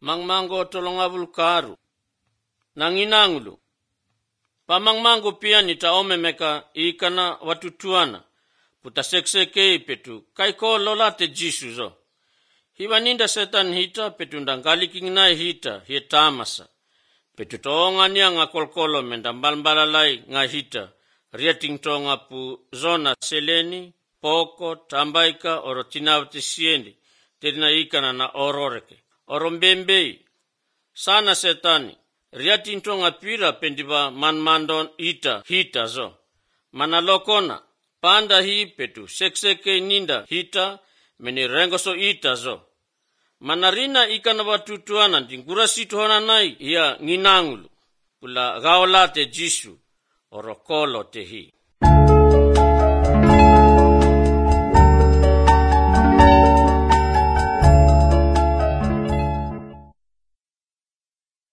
mangmango tolongabul karu nanginangulu pamangmango pia nitaome meka ikana watutuana puta sekseke petu kaiko lolate jisu zo hiwaninda setan hita petu ndangali kingnai hita hitamasa petu toonga nia ngakolkolo mendambalbalalai ngahita riating tonga pu zona seleni poko tambaika orotinavte siendi terina ikana na ororeke orombembei sana setani riating tonga pira pendiba manmandon hita zo manalokona panda hi petu sekseke ninda hita meni rengoso ita zo manarina ikana watutuana dingura situhona nai ia nginangulu pula gaolate jisu orokolo tehi